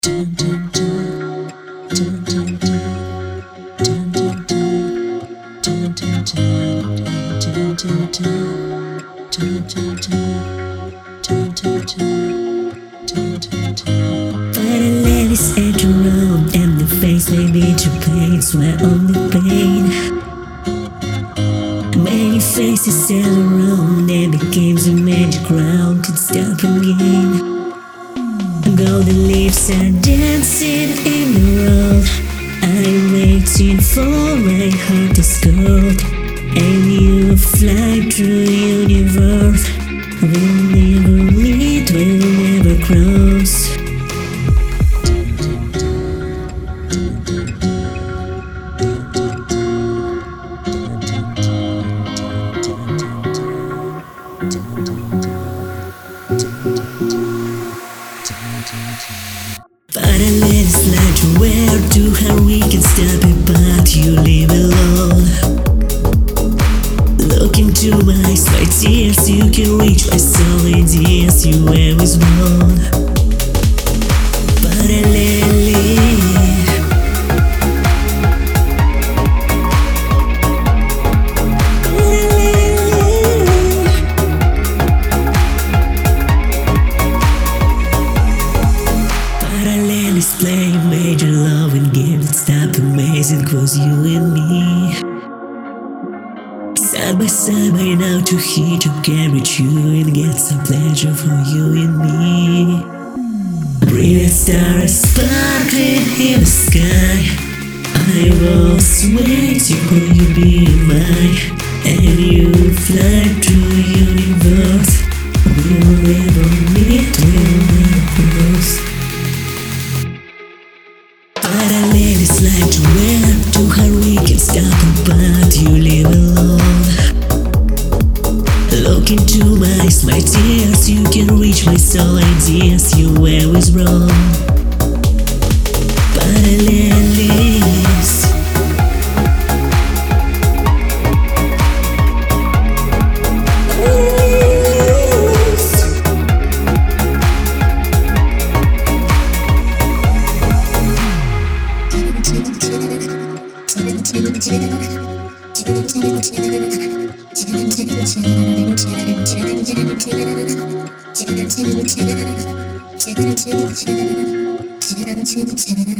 Ladies enter around, and the face may be too plain, swear only pain. Many faces all around, and the game's a magic round, could stop again. Golden leaves are dancing in the road. I'm waiting for my heart to scold, and you fly through the universe. We'll never meet, we'll never cross. But I let it slide to where to how we can stop it, but you leave alone. Look into my eyes, my tears, you can reach my soul, and yes, you always wrong. But I let it leave. Play major love and game that stopped amazing, 'cause you and me side by side by now to hit you, can reach you and get some pleasure for you and me. Brilliant stars sparkling in the sky, I was waiting for you to be mine, and you fly through the universe. We'll never meet, we'll never cross. But I let it slide to where to how we can stop it, but you live alone. Look into my eyes, my tears, you can reach my soul, and yes, you always wrong. But I let it leave. Thank you.